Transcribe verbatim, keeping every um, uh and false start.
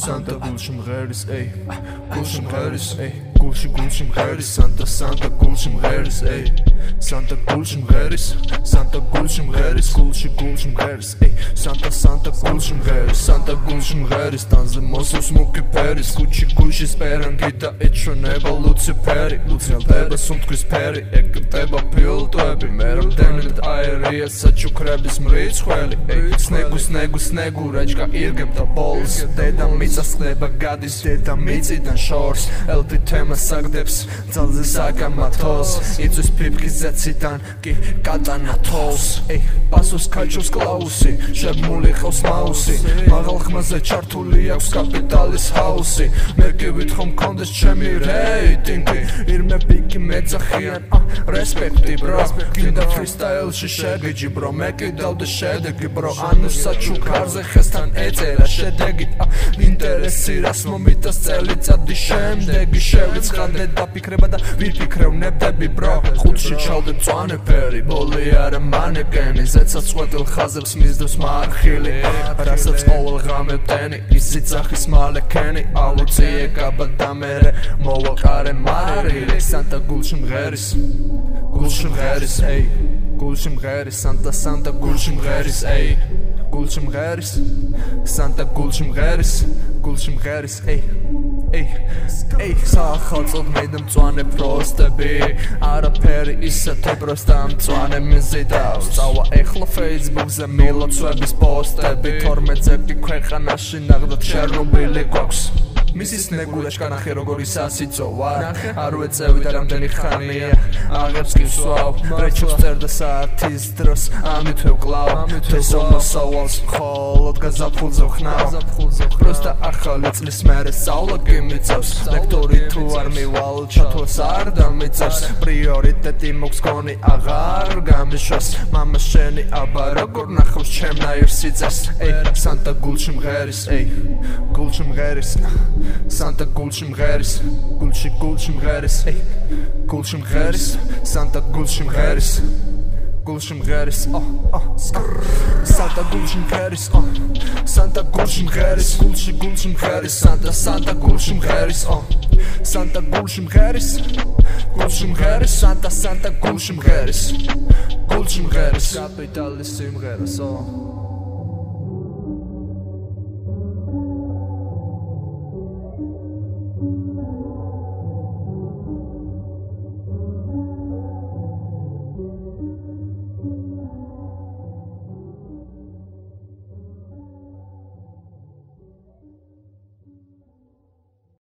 Santa gulში მღერის ey gulში მღერის ey gulში gulში მღერის Santa Santa gulში მღერის ey Santa gulში მღერის Santa gulში მღერის gulში gulში მღერის ey Santa Santa gulში მღერის Santa gulში მღერის ტანზე მოსავს მუქი ფერის გუჩი გუში სპერანგი და ეჩვენება ლუციფერი ლუცელდება სუნთქვის ფერი ეკრება ფილტვები მე რამდენად აერია საჩუქრების მრიცხველი ey სნეგუ სნეგუ სნეგუ რაჭკა ირგებდა ბოლს დედა მიწასხდება გადის დედა მიწიდან შორს ელფი თემა საგდებს ძალზე საკამათოს იწვის ფიფკის ზეციდან კი კატანა თოვს ey პასოს ქაჩოს კლაუსი შემული ყავს მაუსი მაღალ ხმაზე ჩართული აქვს კაპიტალის ჰაუსი მე კი ვითხოვ მქონდეს ჩემი რეიტინგი ირმები კი მეძახიან რესპექტი bro გინდა ფრისტაილში შეგიჯი bro მე კი დავდე შედეგი bro ანუ საჩუქარზე ხესთან ეწერა შედეგი ინტერესი რას მომიტას წელიწადი შემდეგი შევიცხადე დაფიქრება და ვიფიქრევ ნებდები bro ხუთში ჩავდე მწვანე ფერი ბოლი არა მანეკენი ზეცაც წვეტილ ხაზებს მისდევს მარხილი რასაც ყოველ ღამე ვტენი ისიც ახის მალეკენი ალუციე გაბადა მერე მოვაყარე მარილი Santa გულში მღერის გულში მღერის ey გულში მღერის Santa Santa გულში მღერის ey გულში მღერის Santa გულში მღერის გულში მღერის ey ey ey სახელწოდ მე და მწვანე ფროსტები არაფერი ისეთი პროსტა მწვანე მიზიდავს წავა ეხლა Facebook-ზე მილოცვების პოსტები თორმეტზე კი ქვეყანაში ნახდათ ჩერნობილი გვაქვს მისი სნეგურაშკა ნახე როგორი სასიცოა არ ვეწევი და რამდენი ხანია აღებს კი ვსვავ რეჩოს წერდა საათის დროს ამით ვკლავ თესო მოსავალს მხოლოდ გაზაფხულზე ვხნავ პროსტა ახალი წლის მერე სწავლა კი მიწევს ლექტორი თუ არ მივალ ჩათვალს არ დამიწევს პრიორიტეტი მოქვს გონი აღარ გამიშვას მამა შენი აბა როგორ ნახავს ჩემნაირ სიძეს ey Santa გულში მღერის ey გულში მღერის Santa gulshi mgheris gulshi gulshi mgheris ey gulshi mgheris Santa gulshi mgheris gulshi mgheris oh oh Santa gulshi mgheris oh Santa gulshi mgheris gulshi gulshi mgheris Santa Santa gulshi mgheris oh Santa gulshi mgheris gulshi mgheris Santa Santa gulshi mgheris gulshi mgheris kapitalis simgheris oh